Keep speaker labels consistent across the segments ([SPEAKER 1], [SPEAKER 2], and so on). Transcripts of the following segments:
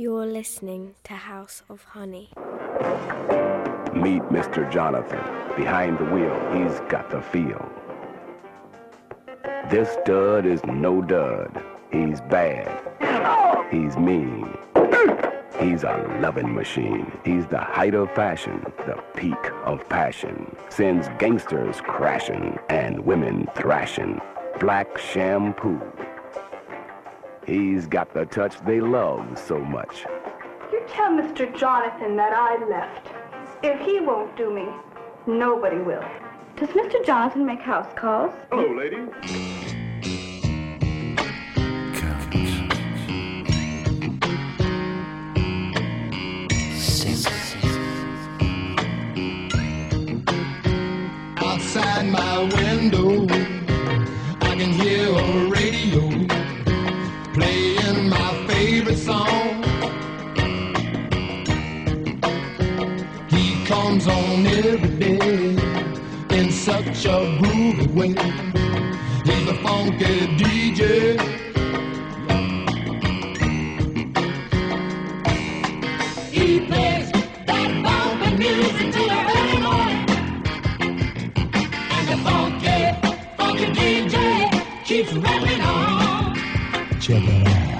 [SPEAKER 1] You're listening to House of Honey.
[SPEAKER 2] Meet Mr. Jonathan. Behind the wheel, he's got the feel. This dud is no dud. He's bad. He's mean. He's a loving machine. He's the height of fashion, the peak of passion. Sends gangsters crashing and women thrashing. Black shampoo. He's got the touch they love so much.
[SPEAKER 3] You tell Mr. Jonathan that I left. If he won't do me, nobody will. Does Mr. Jonathan make house calls?
[SPEAKER 4] Hello, lady.
[SPEAKER 5] Outside my window, I can hear a radio playing my favorite song. He comes on every day in such a groovy way. He's a funky DJ. He plays that funky music till the early morning. And the funky DJ keeps rapping on. Check it out.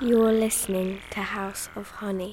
[SPEAKER 1] You're listening to House of Honey.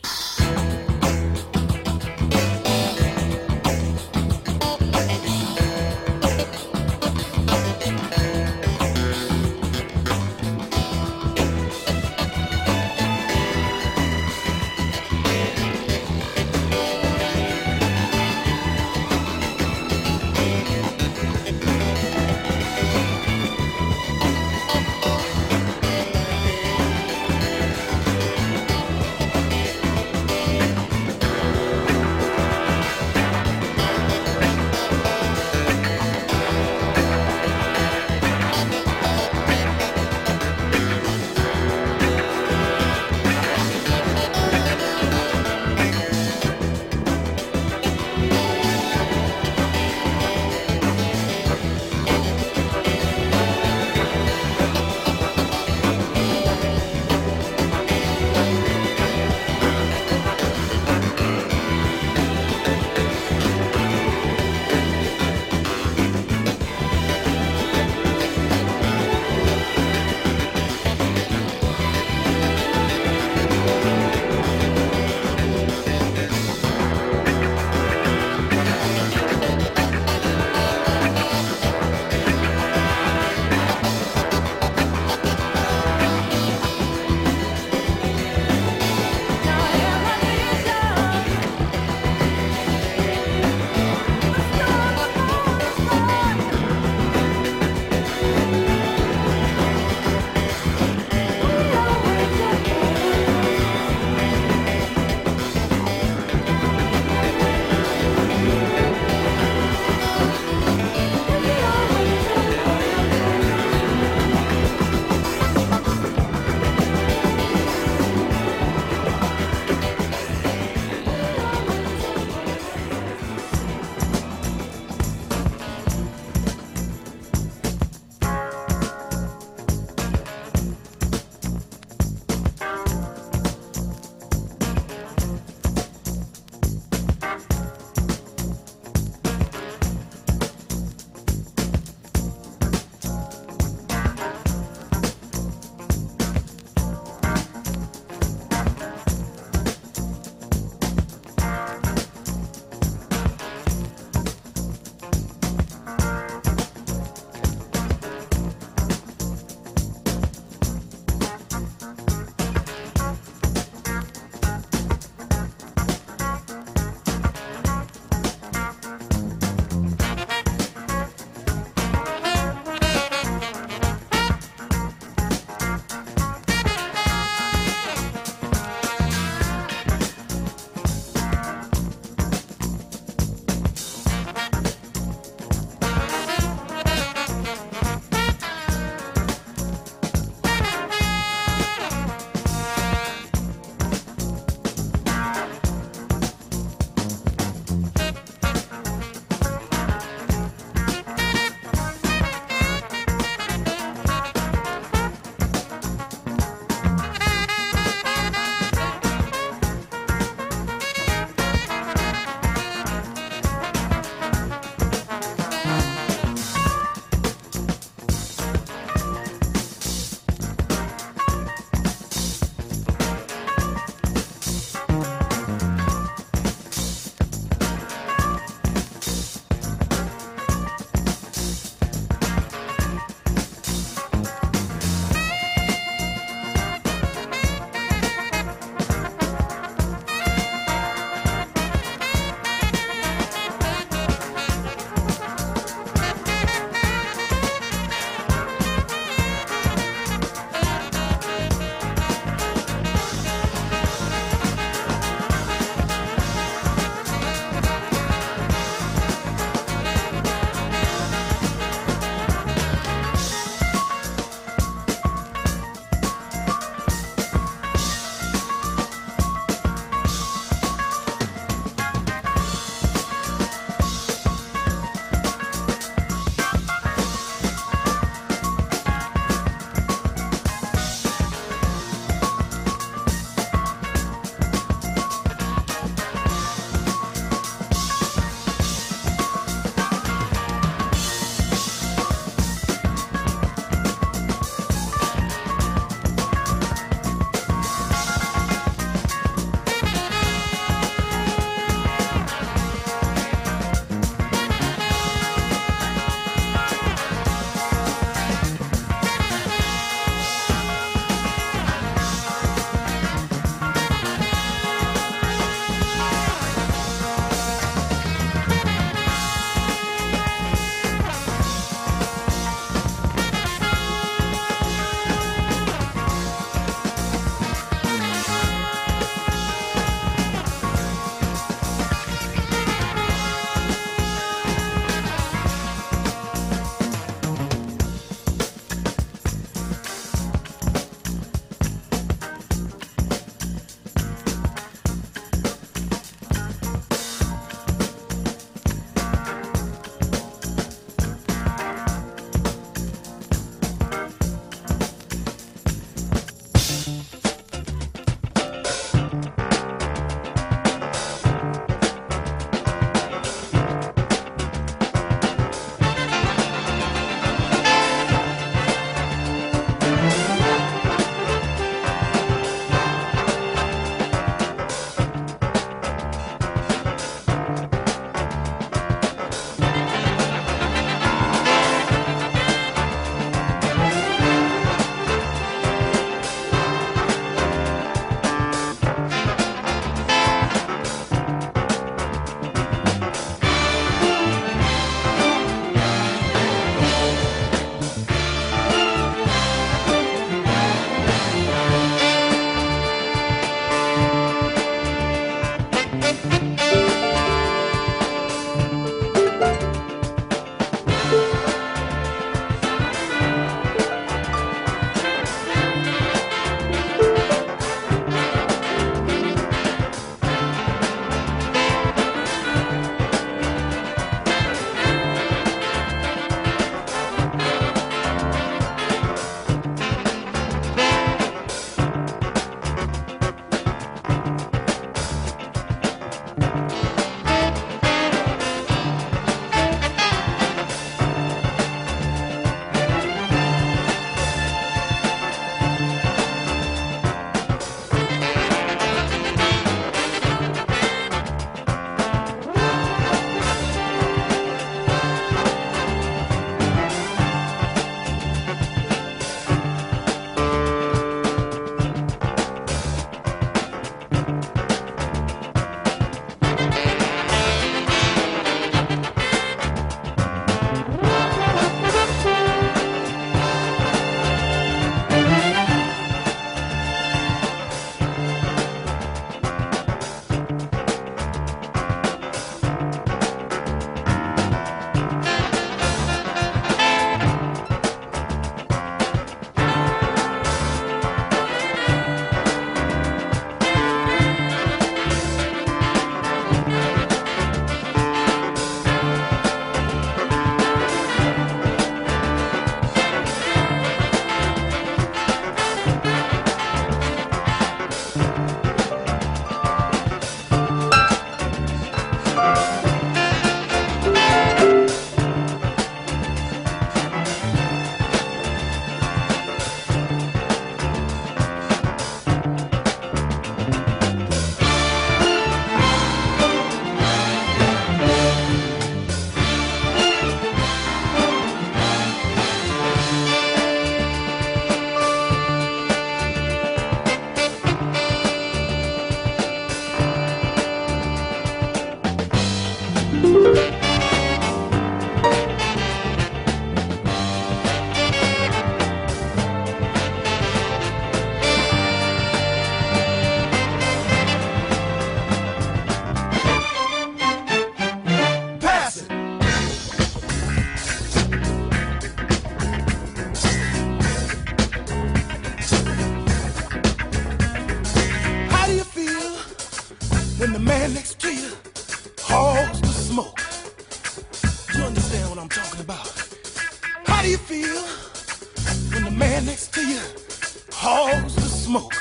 [SPEAKER 4] hogs the smoke. You understand what I'm talking about? How do you feel when the man next to you hogs the smoke?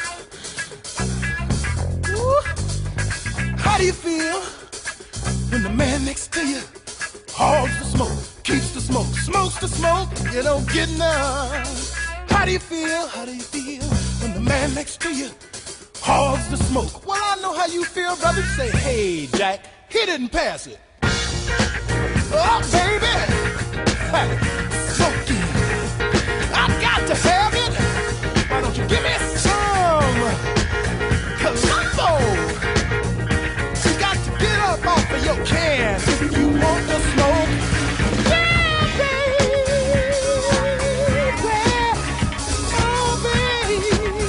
[SPEAKER 4] Woo. How do you feel when the man next to you hogs the smoke, keeps the smoke, smokes the smoke, you don't get none? How do you feel? How do you feel when the man next to you hogs the smoke? Well, I know how you feel, brother. You say, hey, Jack, he didn't pass it. Oh, baby, smoking. I got to have it. Why don't you give me some Colombo? You got to get up off of your can if you want the smoke. Yeah, baby. Oh, baby.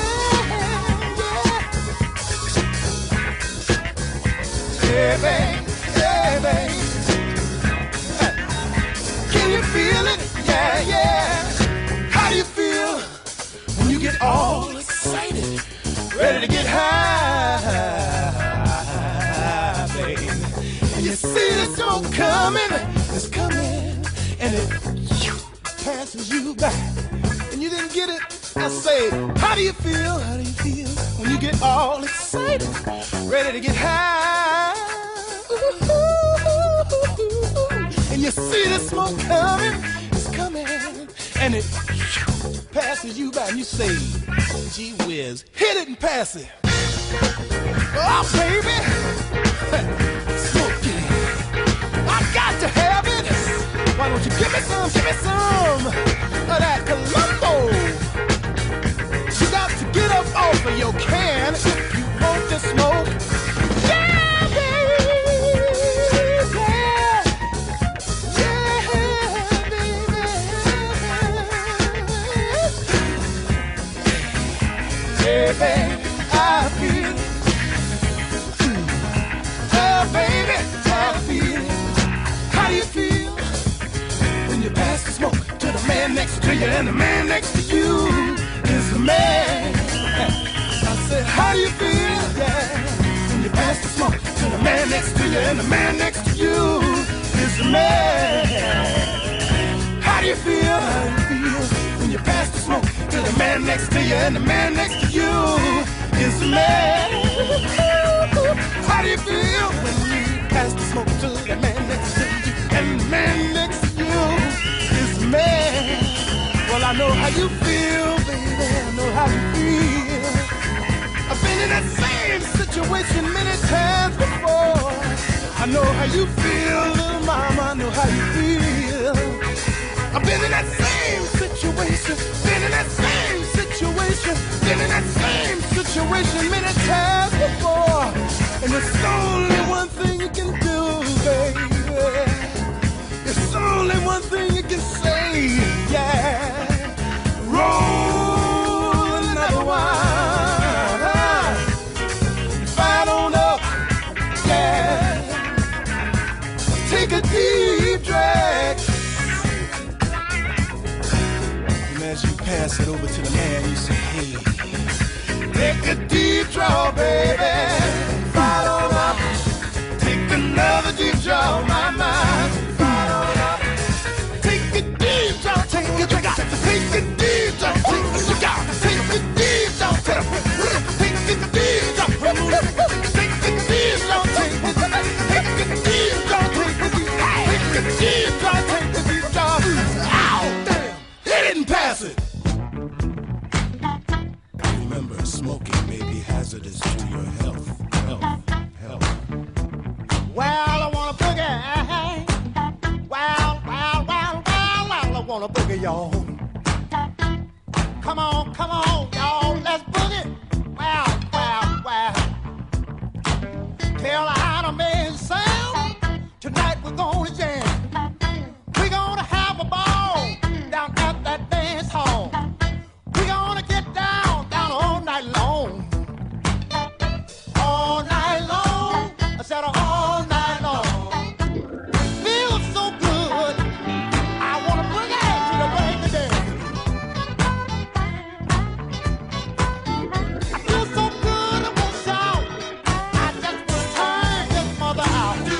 [SPEAKER 4] Yeah, baby. Yeah, baby. Can you feel it? Yeah, yeah. How do you feel when you get all excited, ready to get high, baby? And you see the smoke coming, it's coming, and it passes you by, and you didn't get it. I say, how do you feel? How do you feel when you get all excited, ready to get high? And you see the smoke coming, it's coming, and it passes you by, and you say, gee whiz, he didn't pass it. Oh, baby, smoking, I got to have it. Why don't you give me some of that Colombo? You got to get up off of your can if you want to smoke. Yeah, baby. Baby, I feel it. Oh, baby, I feel it. How do you feel when you pass the smoke to the man next to you, and the man next to you is the man? I said, how do you feel, yeah, when you pass the smoke to the man next to you, and the man next to you is the man? How do you feel? How do you feel when you pass the smoke to the man next to you, and the man next to you is the man? How do you feel when you pass the smoke to the man next to you, and the man next to you is the man? Well, I know how you feel, baby, I know how you feel. I've been in that same situation many times before. I know how you feel, little mama, I know how you feel. I've been in that same situation, been in that same situation, been in that same situation many times before. And there's only one thing you can do, baby. There's only one thing you can say, yeah. Roll another one. Fight on up, yeah. Take a deep drag. As you pass it over to the man, you say, hey, take a deep draw, baby. Fight on up. Take another deep draw, my mind. Fight on up. Take a deep draw, take a drink. Take a deep draw, take a cigar. Take a deep draw, take a deep draw. Take a deep draw, take a deep draw, take a deep draw, take a deep draw, take a deep draw. Ow, damn, he didn't pass it. Remember, smoking may be hazardous to your health. Well, I wanna boogie. Well, I wanna boogie, y'all. Come on, y'all, let's boogie. Well. Carolina man sound. Tonight we're gonna jam. We're gonna have a ball down at that dance hall. We're gonna get down all night long. All night long. I said all night long. Feels so good. I wanna bring it to the break of day. I feel so good, I won't shout. I just wanna turn this mother out.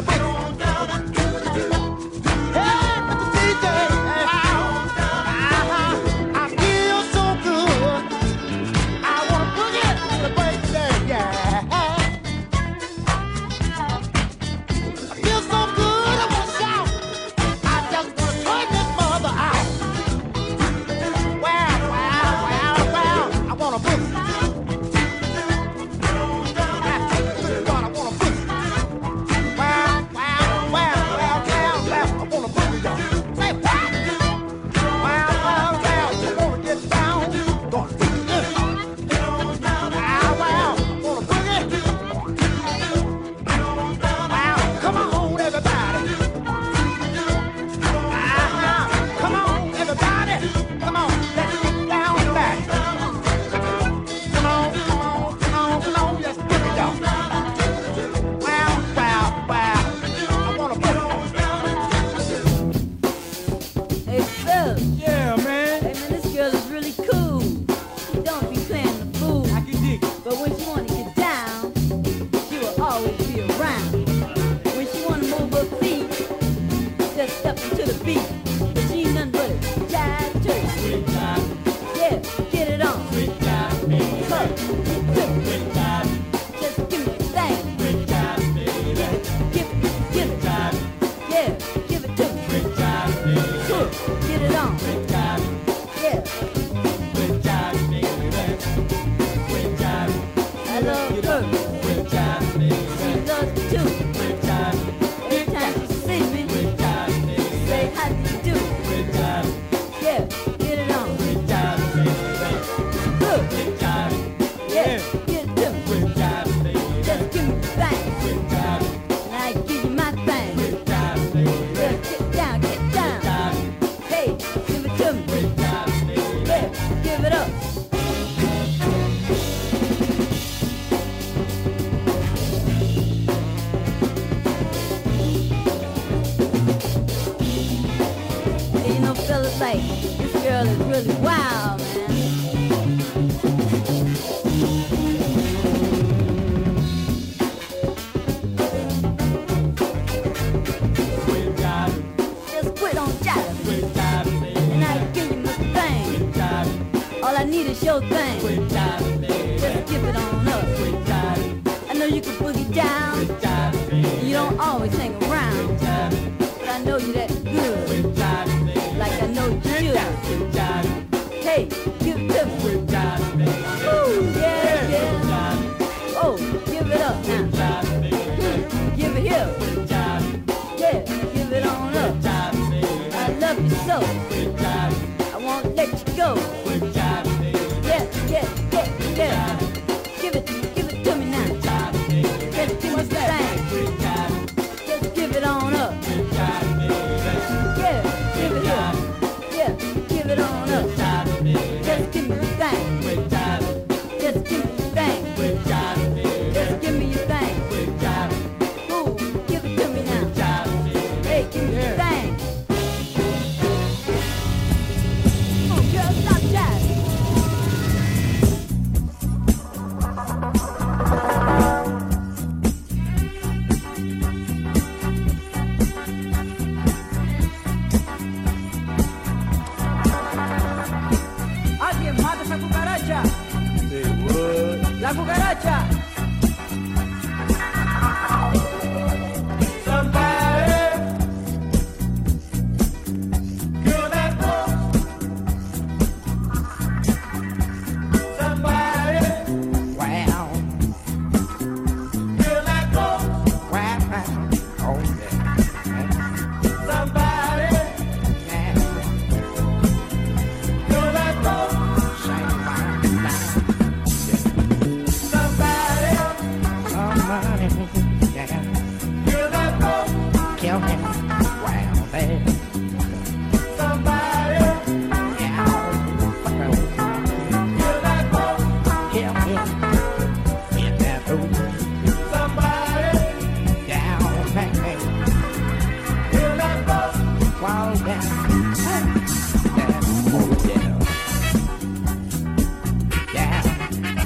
[SPEAKER 4] the boogie. Hey, Mr. DJ, I feel so good. I wanna boogie to the birthday, yeah. I feel so good, I wanna shout. I just wanna turn this mother out. Wow, wow, wow, wow. I wanna boogie.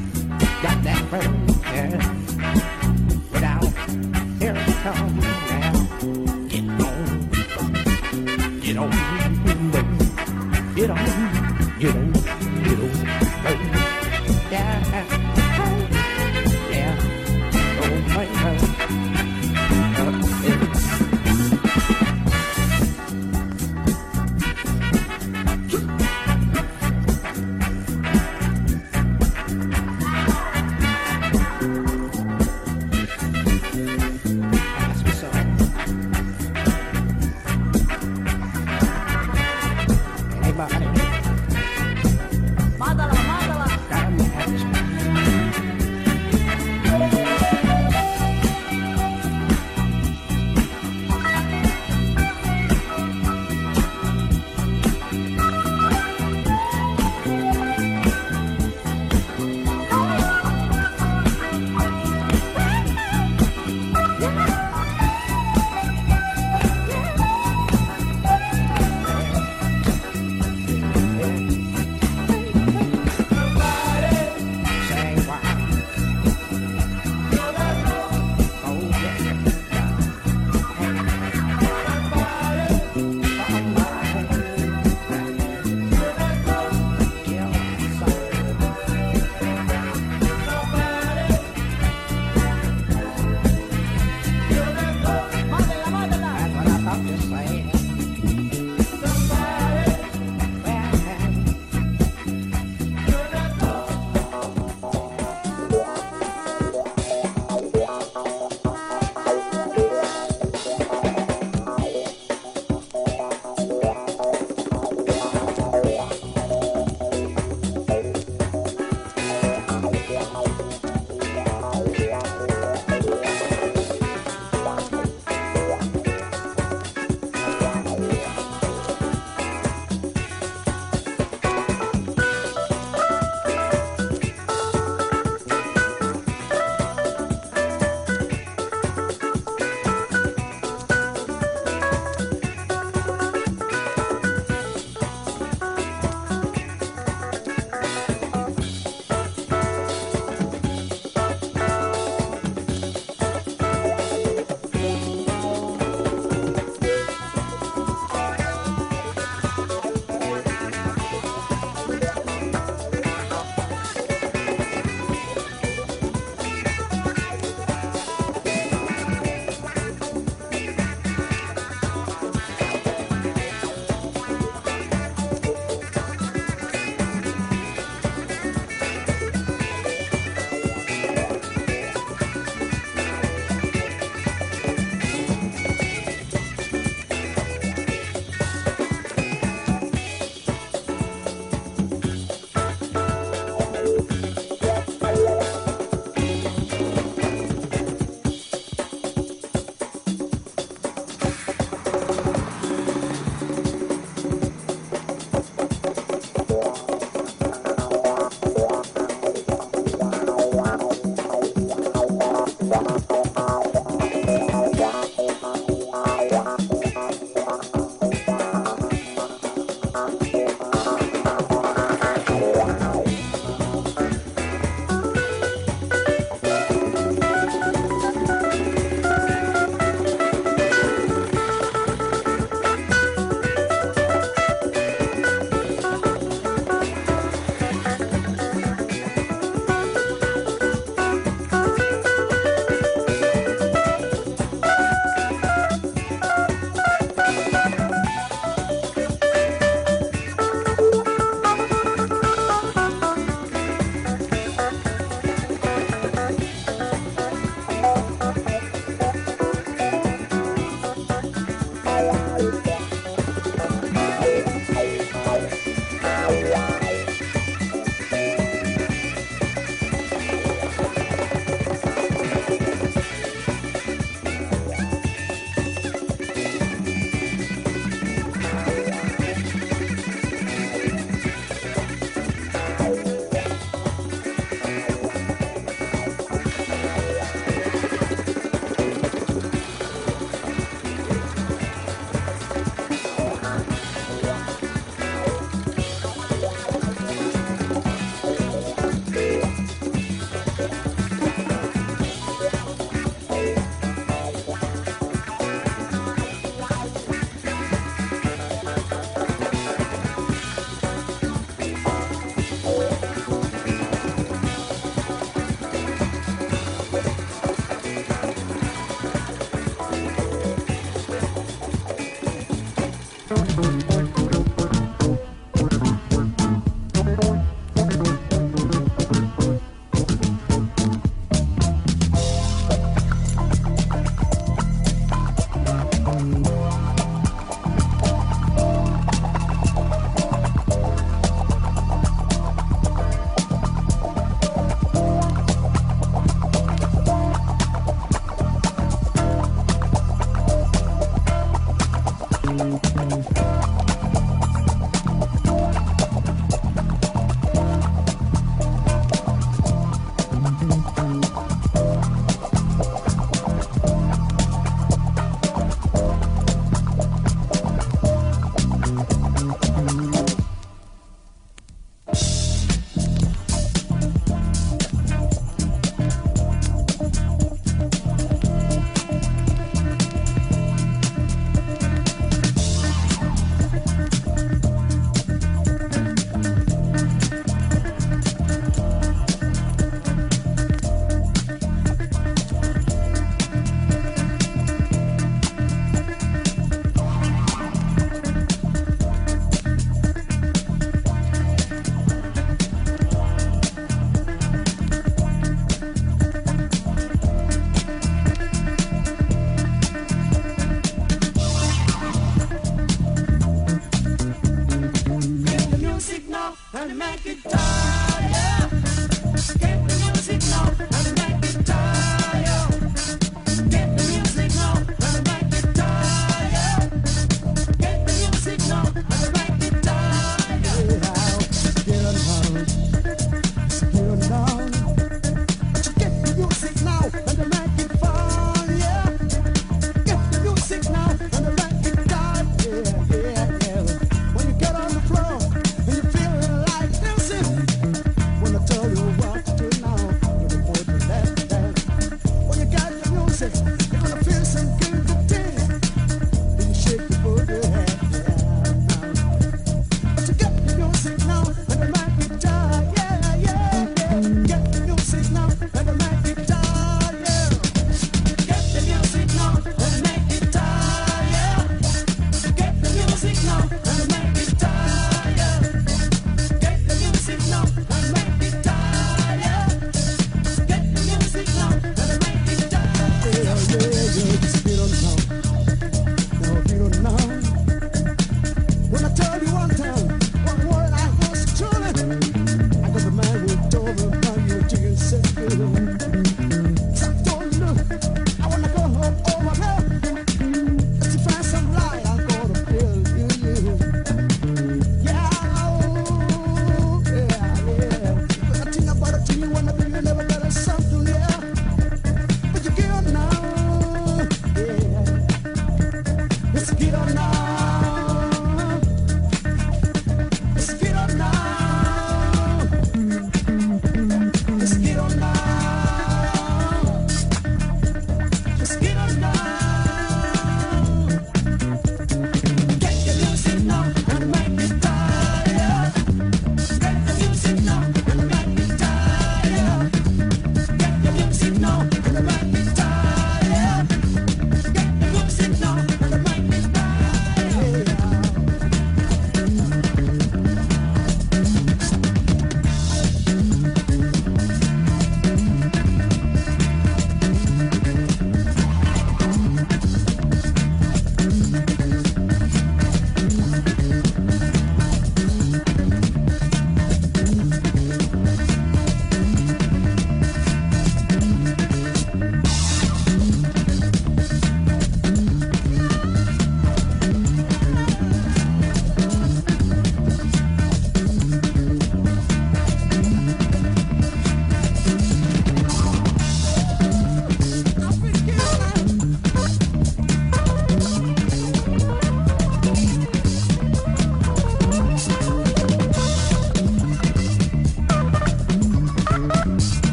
[SPEAKER 6] Without, here it comes.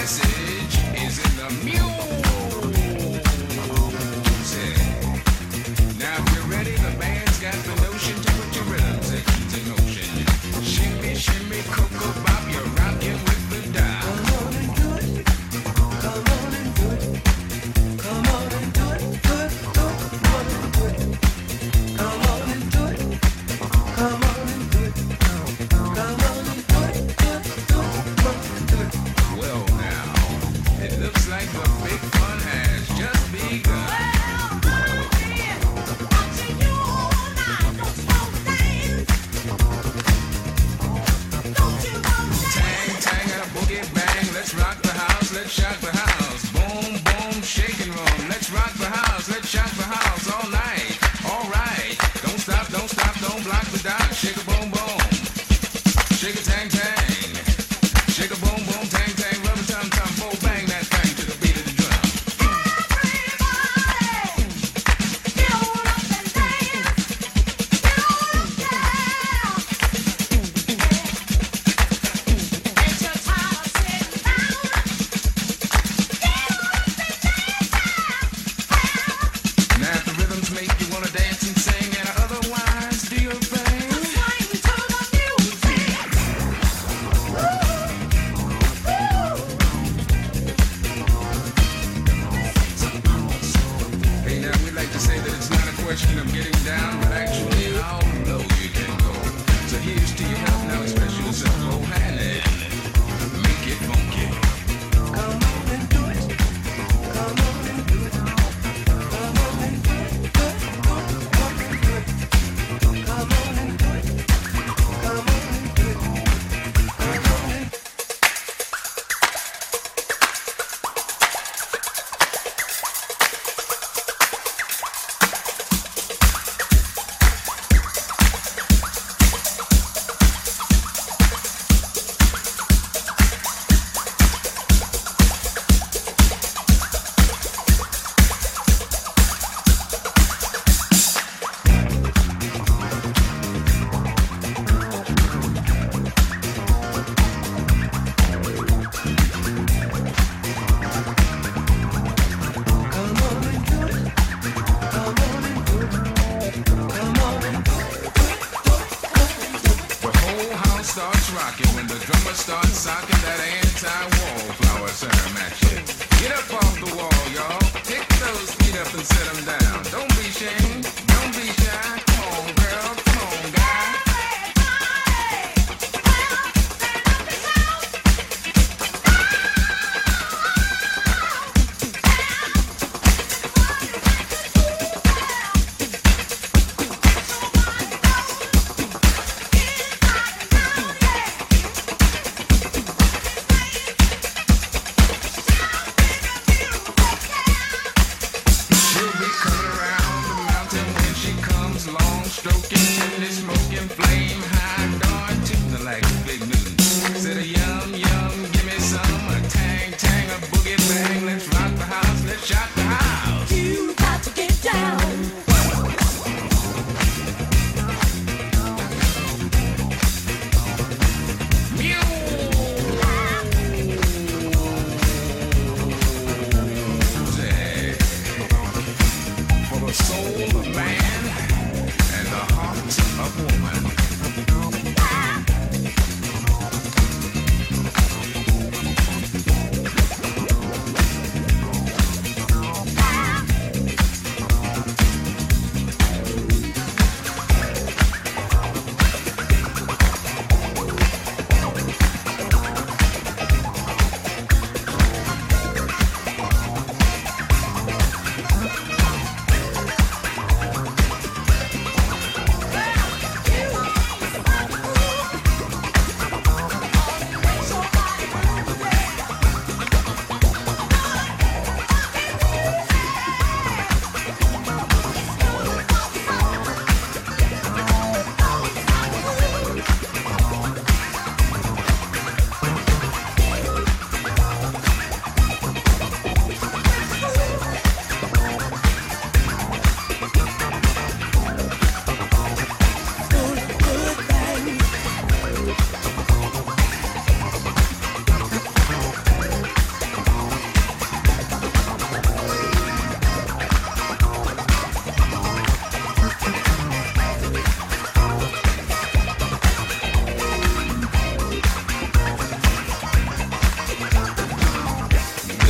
[SPEAKER 6] message is in the music. Now if you're ready, the band's got the notion to put your rhythms into motion. Shimmy, shimmy, cocoa bop, you're rocking with the dial. Come on and do it. Come on and do it. Come on and do it. Do it. Come on and do it. Come on and do it. Come on and do it. Come on and do it. Do it. Come on and do it. Well now, it looks like the big fun has just begun. Let's rock the house, let's shock the house. Boom, boom, shake and roll. Let's rock the house, let's shock the house all night. All right, don't stop, don't block the dot. Shake a boom, boom. Shake a tang, tang. Shake a boom, boom, tang, tang. Rubber tum, tum, boom, bang that thing to the beat of the drum. Everybody, get on up and dance. Get on down. Get your time sitting down.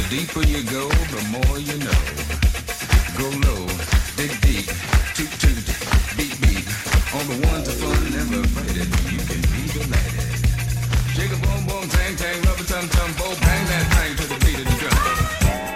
[SPEAKER 6] deeper you go, the more you know. Go low, dig deep, toot toot, beat beat. On the ones that fun never faded, you can be delighted. Shake a boom boom, tang tang, rubber tum tum, bo bang that thing to the beat of the drum.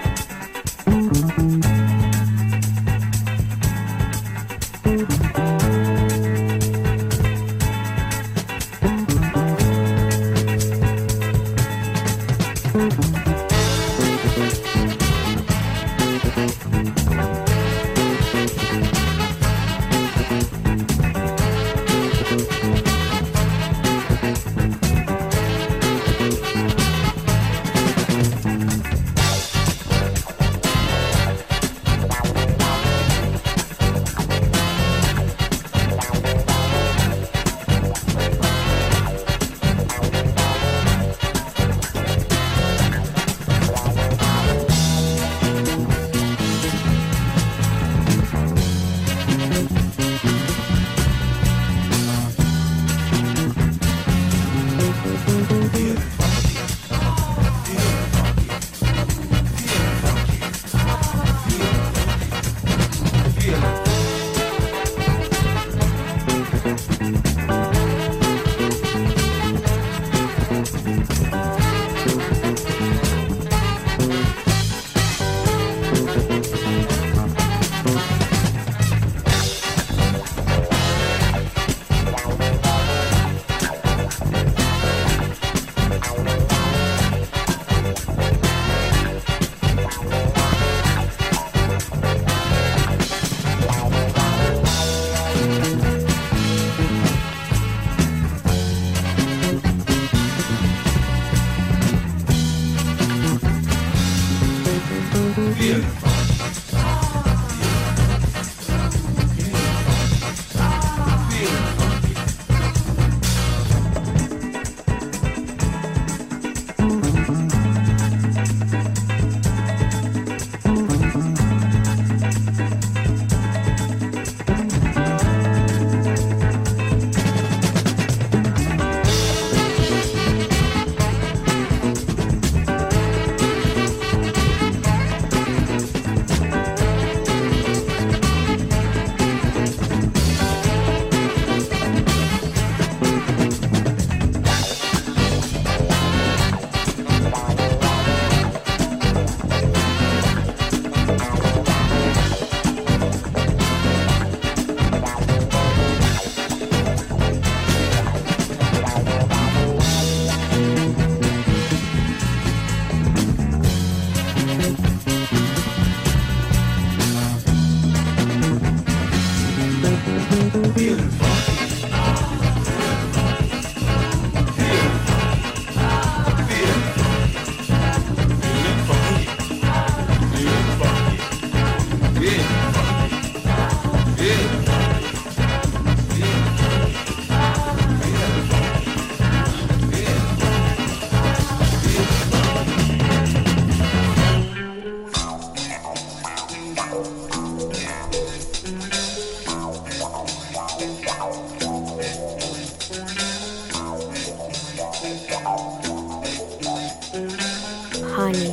[SPEAKER 1] Honey.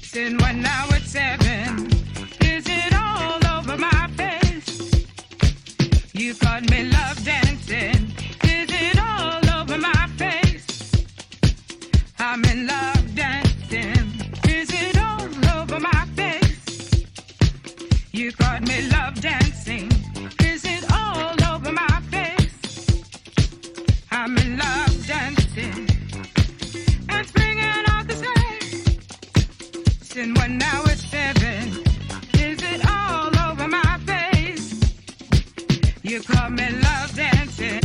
[SPEAKER 7] Since when I was 7, is it all over my face? You caught me love dancing, is it all over my face? I'm in love dancing, is it all over my face? You caught me love dancing, is it all over my face? I'm in love dancing and springing off the stage. Since when I was 7, is it all over my face? You call me love dancing.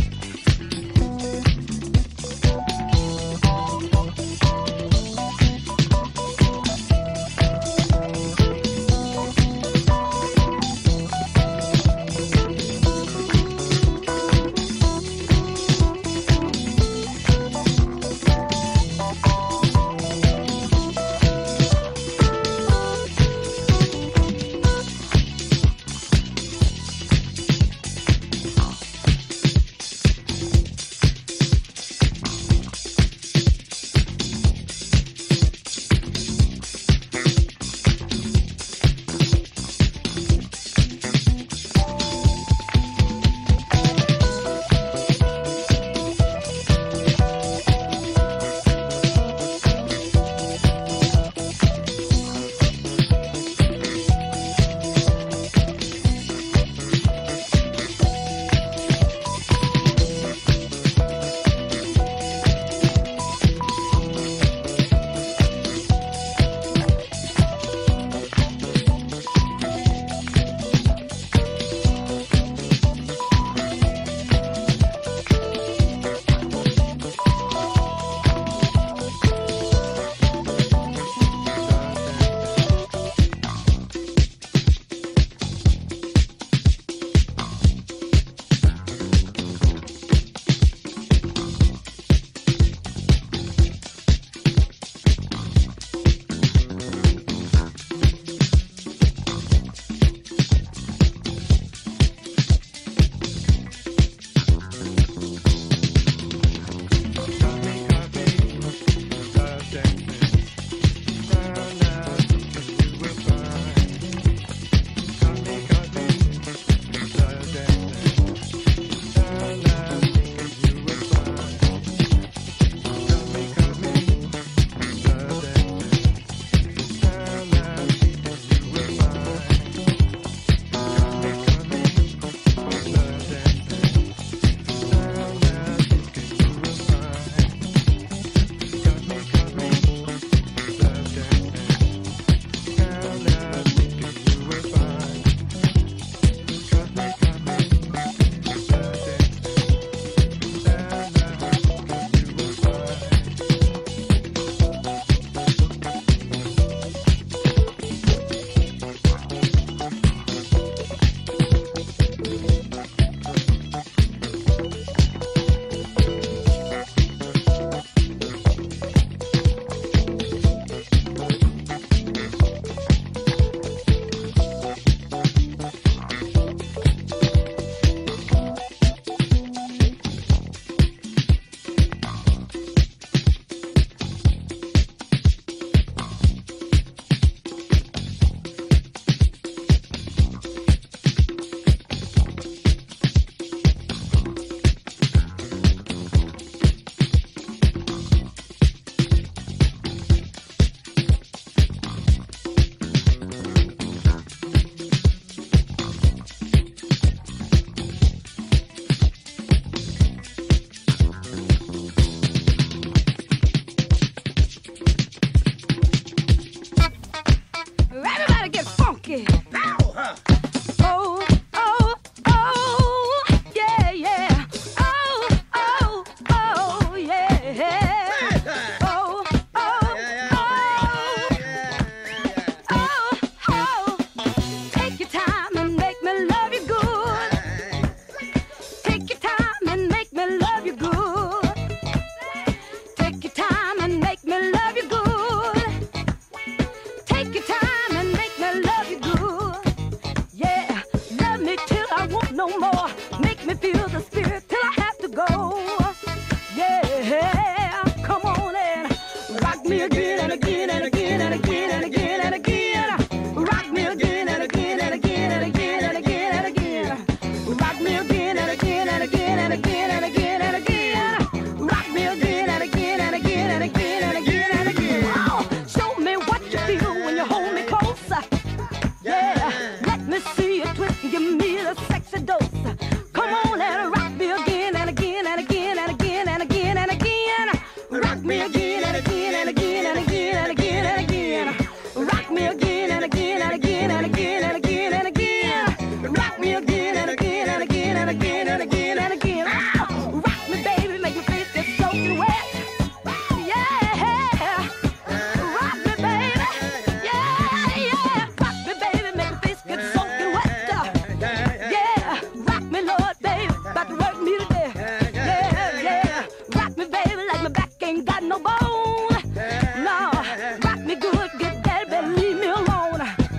[SPEAKER 8] Take your time and make me love you good. again and again and again and again and again. Rock me again and again and again and again and again and again. Oh, rock me, baby, make my face get soaking wet. Yeah, rock me, baby. Yeah, rock me, baby, make my face get soaking wet. Yeah, rock me, Lord, baby, about to work me today. Yeah, rock me, baby, like my back ain't got no bone. No, rock me good, get that, but leave me alone.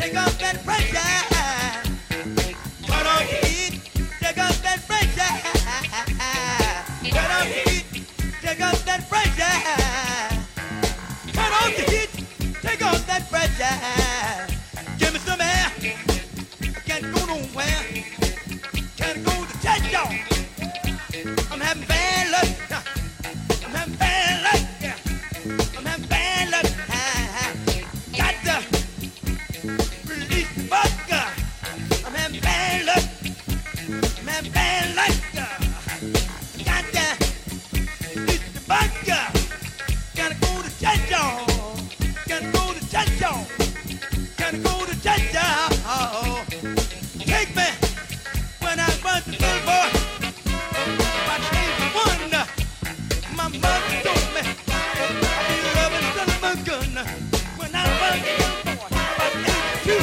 [SPEAKER 4] take off that pressure. Turn on the heat, take off that pressure. Turn on the heat, take off that pressure. Turn on the heat, take off that pressure. Give me some air, I can't go nowhere. Can't go to church, y'all. I'm having bad luck. I'm having bad luck. Yeah. I'm having bad luck. Got to release the bug. I'm having bad luck. I'm having bad luck. Got to release the bug. Gotta go to church, y'all. Gotta go to church, y'all. Gotta go to church, y'all. Take me when I run to the boy. My name one. My mother told me I'll be loving son of a gun. When I run to the boy, I need you.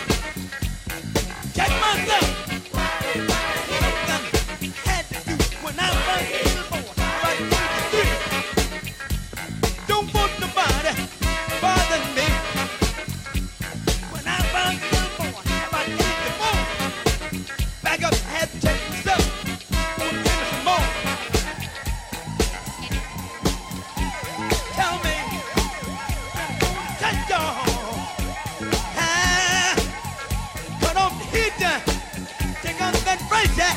[SPEAKER 4] Check myself. Something had to do when I run to the boy. I need you. Don't want nobody bother me. When I run to the boy, I need you more. Back up, had to check myself. Give me some more. Tell me, touch y'all. Cut off the heat, take off that pressure.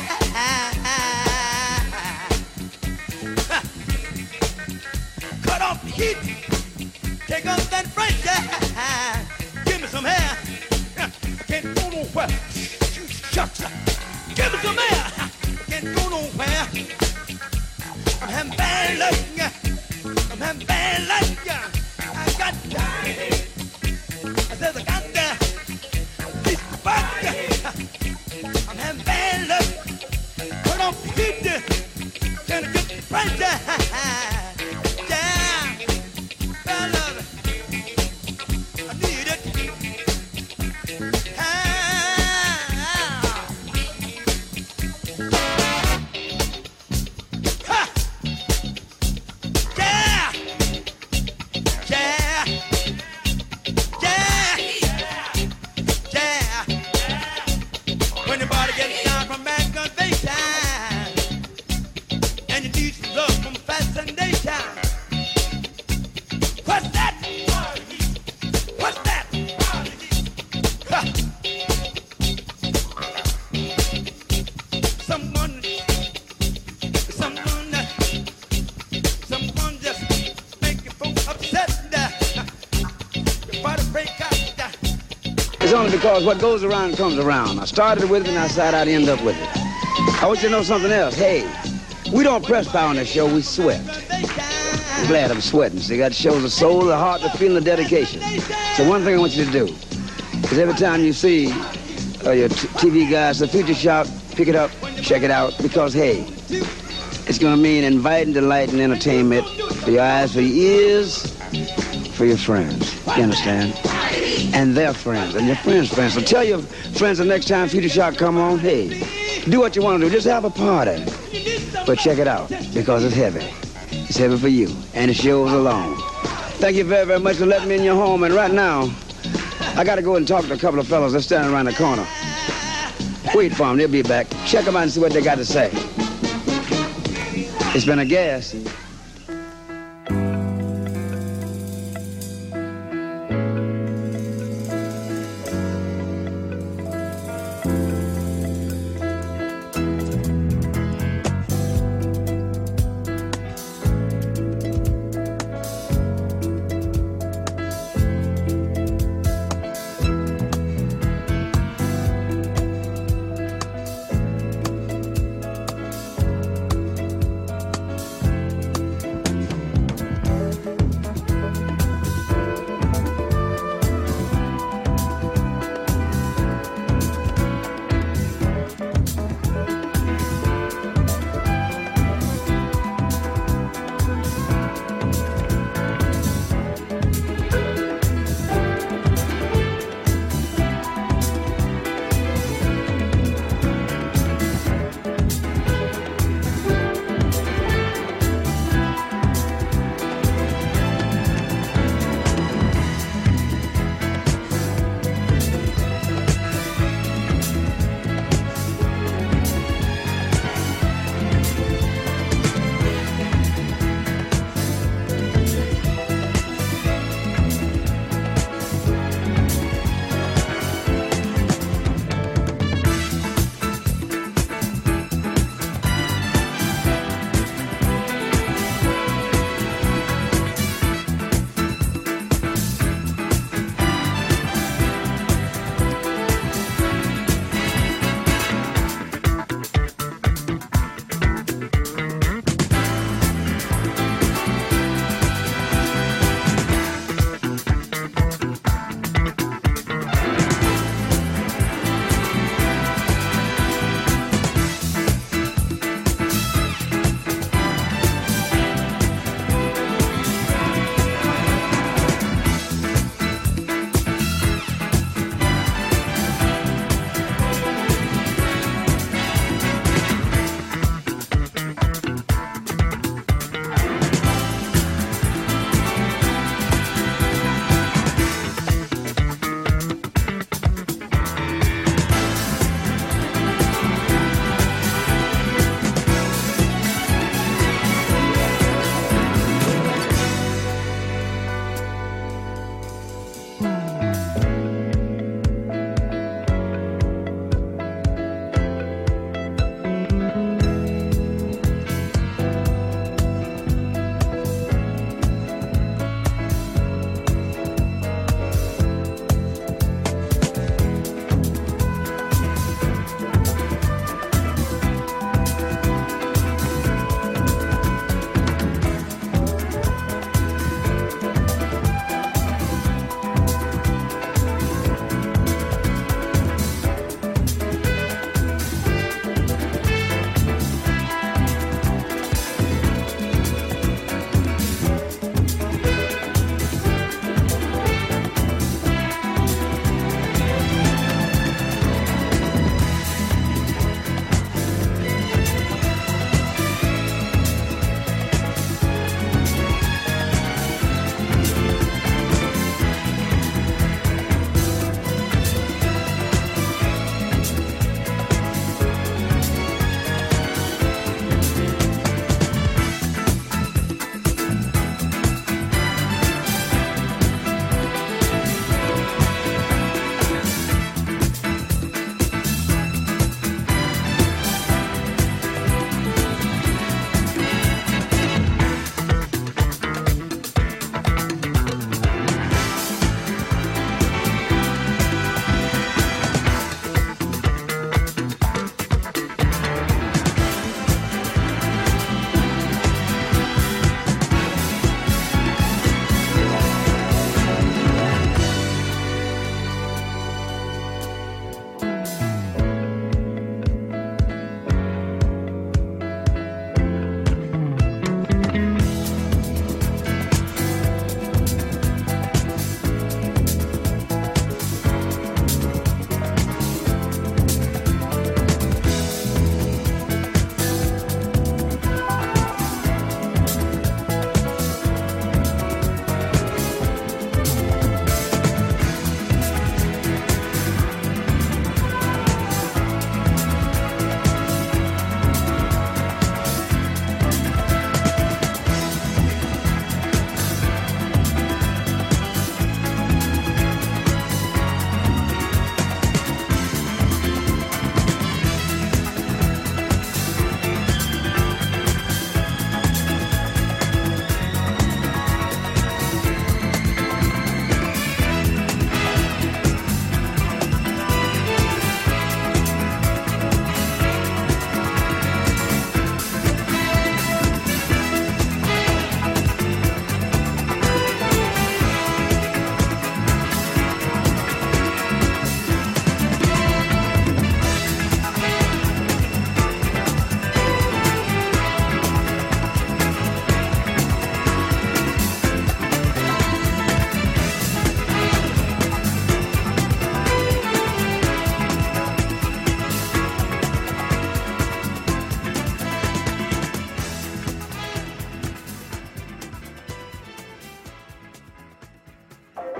[SPEAKER 4] Cut off the heat, take off that pressure. Give me some air. I can't go nowhere. Shucks. Give me some air. I can't go nowhere. I'm having bad luck. I'm having bad luck. I got to. I said I got to. Release the bug. I'm having bad luck. Turn off the heat. Can I get the pressure? Yeah. I love it. I need it. Ha! Yeah! Yeah! Yeah! Yeah! When your body gets down from aggravation and you need some love from fascination. What's that? What's that? Ha! Someone just make you folks upset. Your body break out.
[SPEAKER 9] It's only because what goes around comes around. I started with it and I decided I'd end up with it. I want you to know something else. Hey, we don't press power on this show, we sweat. I'm glad I'm sweating. See, that shows the soul, the heart, the feeling, the dedication. So one thing I want you to do is every time you see your TV guys, the Future Shock, pick it up, check it out, because, hey, it's going to mean inviting, delight, and entertainment for your eyes, for your ears, for your friends. You understand? And their friends, and your friends' friends. So tell your friends the next time Future Shock come on, hey, do what you want to do. Just have a party. But check it out, because it's heavy. It's heavy for you, and it shows alone. Thank you very, very much for letting me in your home. And right now, I got to go and talk to a couple of fellows that's standing around the corner. Wait for them, they'll be back. Check them out and see what they got to say. It's been a gas.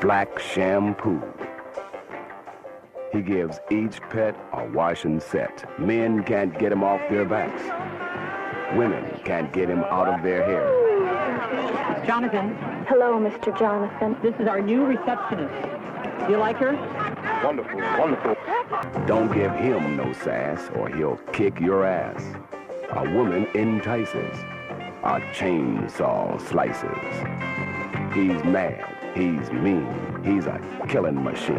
[SPEAKER 2] Black Shampoo. He gives each pet a washing set. Men can't get him off their backs. Women can't get him out of their hair.
[SPEAKER 10] Jonathan,
[SPEAKER 3] Hello, Mr. Jonathan.
[SPEAKER 10] this is our new receptionist. Do you like her?
[SPEAKER 11] Wonderful, wonderful.
[SPEAKER 2] Don't give him no sass or he'll kick your ass. A woman entices. A chainsaw slices. He's mad. He's mean. He's a killing machine.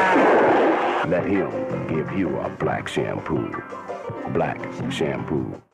[SPEAKER 2] Let him give you a black shampoo. Black Shampoo.